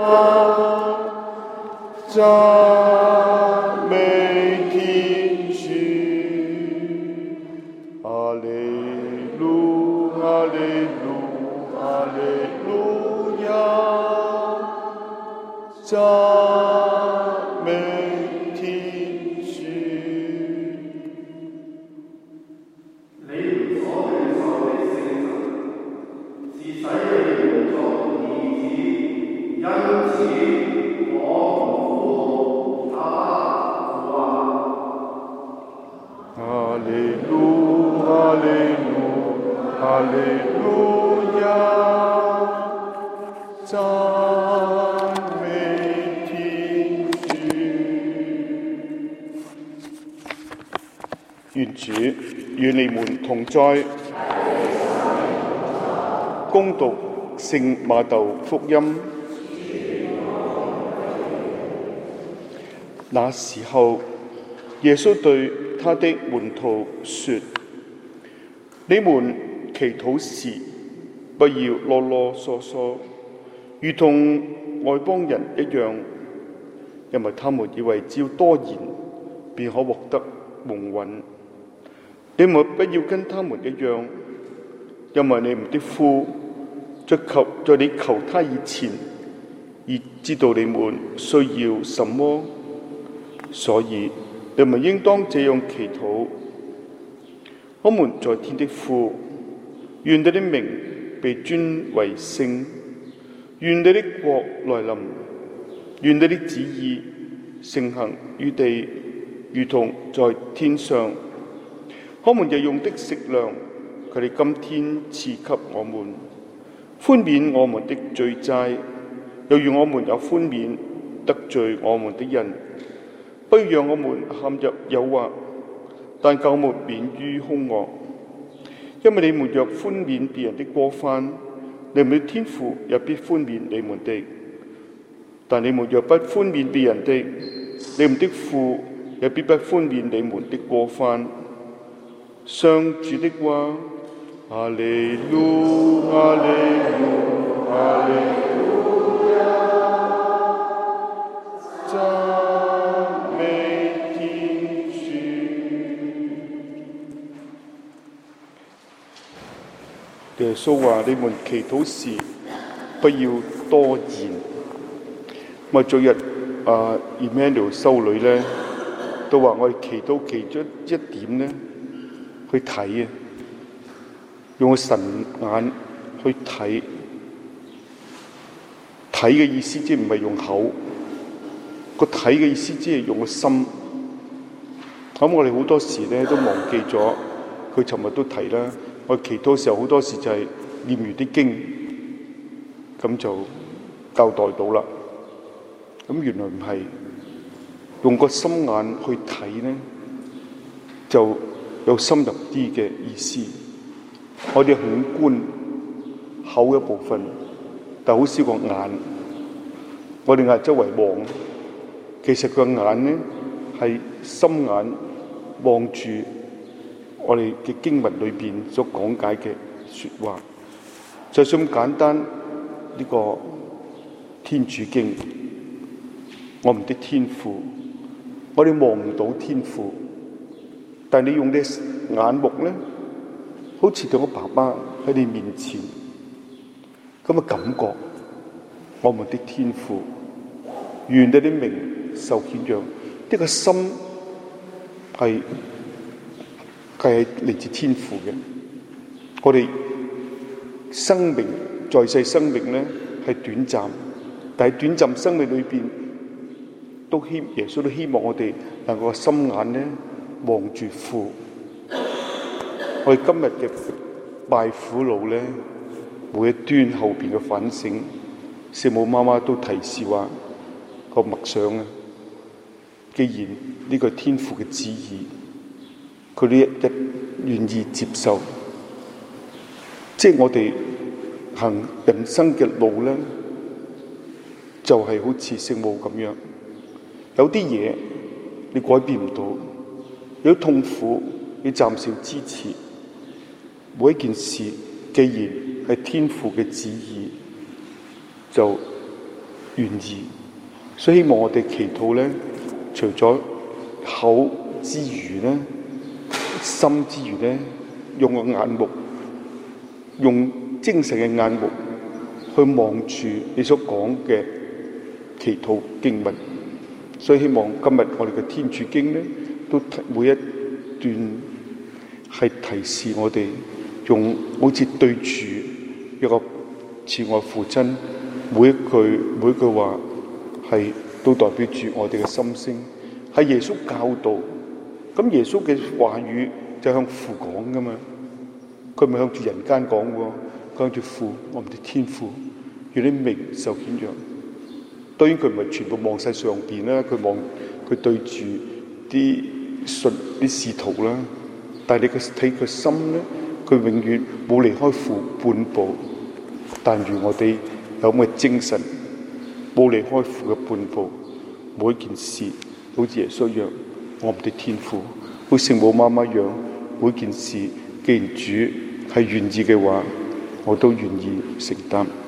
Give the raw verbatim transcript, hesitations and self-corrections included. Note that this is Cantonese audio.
讚美天主，哈利路，哈利路，哈利路亞，讚美天主。 你們所領受的聖神，是使你們作兒子，因此我們呼號阿爸父啊！ 哈利路，哈利路，哈利路亞，讚美天主。願主與你們同在。恭讀聖馬竇福音。那時候，耶穌對他的門徒說：你們祈禱時，不要囉囉嗦嗦，如同外邦人一樣，因為他們以為只要多言，便可獲得蒙允。你們不要跟他們一樣，因為你們的父在求在你求他以前，已知道你們需要什麼，所以你們應當這樣祈禱：我們在天的父，願你的名被尊為聖，願你的國來臨，願你的旨意承行於地，如同在天上。我們日用的食糧，佢哋今天賜給我們，寬免我們的罪債，又如我們有寬免得罪我們的人，不要讓我們陷入誘惑，但救我們免於兇惡。因為你們若寬免別人的過犯，你們的天父也必寬免你們的；但你們若不寬免別人的，你們的父也必不寬免你們的過犯。上主的話。哈利路，哈利路，哈利路亞，讚美天主。耶穌話：你們祈禱時不要多言。咁啊，昨日啊 Emmanuel 修女咧都話：我哋祈禱其中一點咧，去睇啊！用個神眼去睇，睇嘅意思即係唔係用口，個睇嘅意思即係用個心。咁我哋好多時咧都忘記咗，佢尋日都提啦。我祈禱嘅時候好多時就係念完啲經，咁就交代到啦。咁原來唔係，用個心眼去睇咧，就有深入啲嘅意思。我哋五官口一部分，但好少個眼。我哋眼周圍望，其實個眼咧係心眼望住我哋嘅經文裏邊所講解嘅說話。就算咁簡單，呢、這個天主經，我們的天父，我哋望唔到天父，但係你用啲眼目咧，好似對我爸爸喺你面前咁嘅感覺，我們的天父，願你的名受顯揚。呢個心係係嚟自天父嘅。我哋生命在世生命咧係短暫，但係短暫生命裏邊都希耶穌都希望我哋能夠心眼咧望住父。我哋今日嘅拜苦路咧，每一端後邊嘅反省，聖母媽媽都提示話個默想啊。既然呢個係天父嘅旨意，佢哋一一願意接受，即係我哋行人生嘅路咧，就係、是、好似聖母咁樣，有啲嘢你改變唔到，有啲痛苦你暫時支持。每一件事，既然係天父嘅旨意，就願意。所以希望我哋祈禱咧，除咗口之餘咧，心之餘咧，用個眼目，用精神嘅眼目去望住你所講嘅祈禱經文。所以希望今日我哋嘅天主經咧，都每一段係提示我哋用好似對住一個慈愛父親，每一句每一句話係都代表住我哋嘅心聲，係耶穌教導。咁耶穌嘅話語就向父講噶嘛，佢唔係向住人間講喎，佢向住父，我唔知天父，願你名受顯揚。當然佢唔係全部望晒上邊啦，佢望佢對住啲信啲使徒啦，但係你嘅睇佢心咧，佢永遠冇離開父半步。但願我哋有咁嘅精神，冇離開父嘅半步，每一件事好似耶穌一樣，我唔哋天父，好似聖母媽媽一樣，每件事既然主係願意嘅話，我都願意承擔。